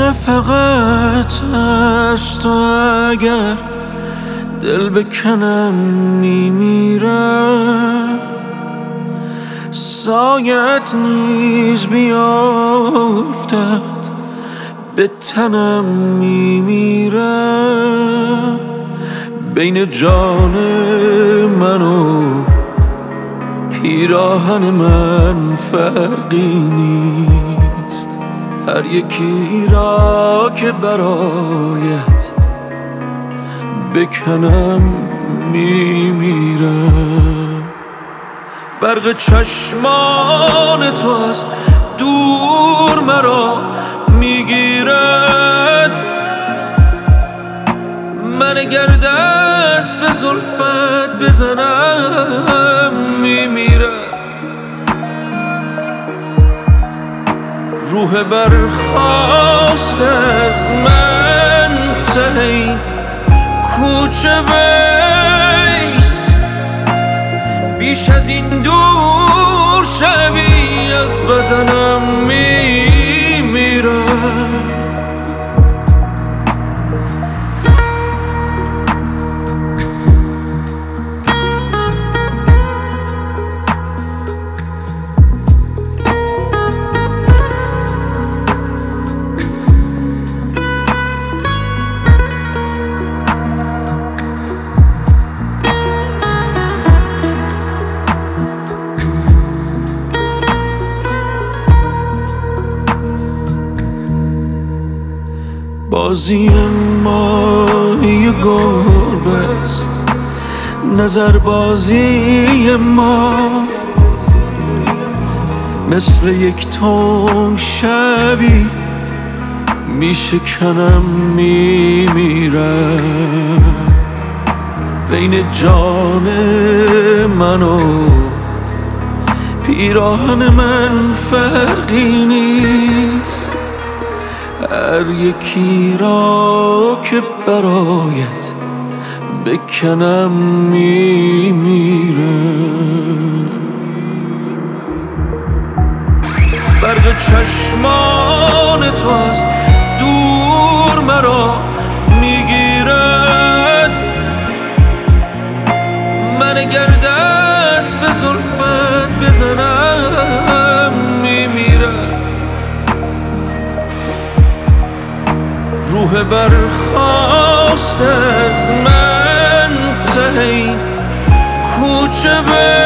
فقط از تو اگر دل بکنم میمیره، سایت نیز بیافتد به تنم میمیره. بین جان من و پیراهن من فرقی نیست، هر یکی را که برایت بکنم میمیره. برق چشمان تو از دور مرا میگیرد، من اگر دست به زلفت بزنم میمیره. روح برخاست از من ته کوچه بیست، بیش از این دور شوی از بدنم میمیره. بازی ما یه گربه است، نظر بازی ما مثل یک تون شبی میشکنم میمیره. بین جان من و پیراهن من فرقی نیست، هر یکی را که برایت بکنم میمیره. برق چشمان تو از دور مرا میگیرد، من اگر دست به زلفت بزنم میمیره. روح برخاست از من ته کوچه